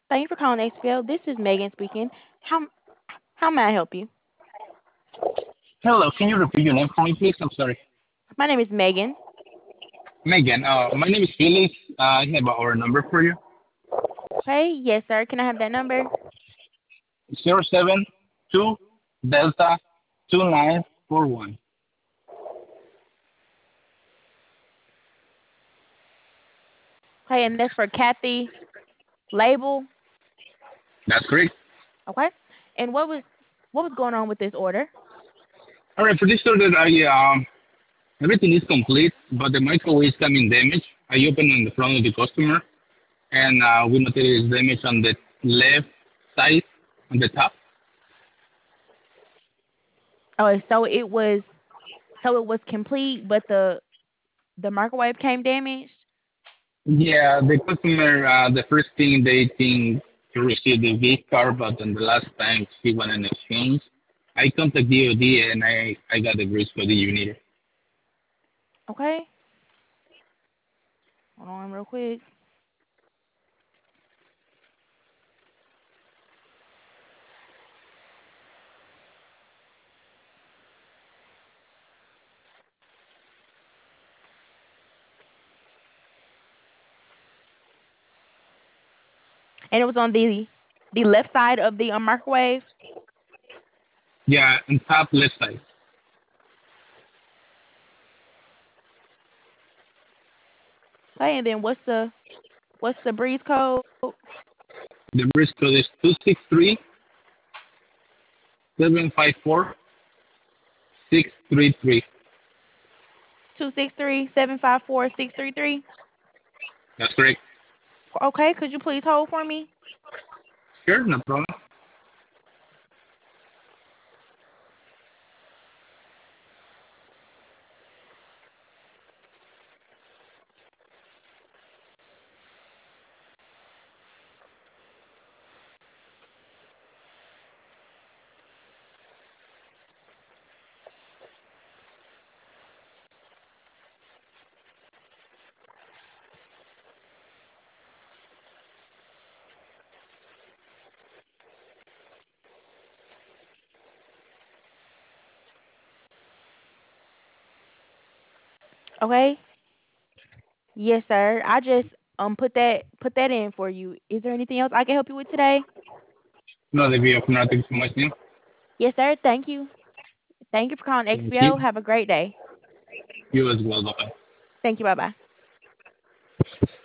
Thank you for calling XPL. This is Megan speaking. How how may I help you? Hello, can you repeat your name for me, please? I'm sorry. My name is Megan. Megan, my name is Felix. I have our number for you. Okay, yes, sir. Can I have that number? 072 Delta 2941. Okay, and that's for Kathy Label. That's correct. Okay. And what was going on with this order? All right, for this order, everything is complete, but the microwave is coming damaged. I opened on the front of the customer, and we noticed it's damage on the left side, on the top. Oh, so it was complete, but the microwave came damaged. Yeah, the customer, the first thing they think to receive the V card, but on the last time he wanted an exchange. I contact DOD and I got the grease for the unit. Okay. Hold on real quick. And it was on the left side of the microwave. Yeah, on top left side. Okay, and then what's the breeze code? The grease code is 263-754-633. 263-754-633. That's correct. Okay, could you please hold for me? Sure, no problem. Okay. Yes, sir. I just put that in for you. Is there anything else I can help you with today? No, the view of nothing so much new. Yes, sir. Thank you. Thank you for calling Thank you. XPO. Have a great day. You as well, bye. Thank you. Bye bye.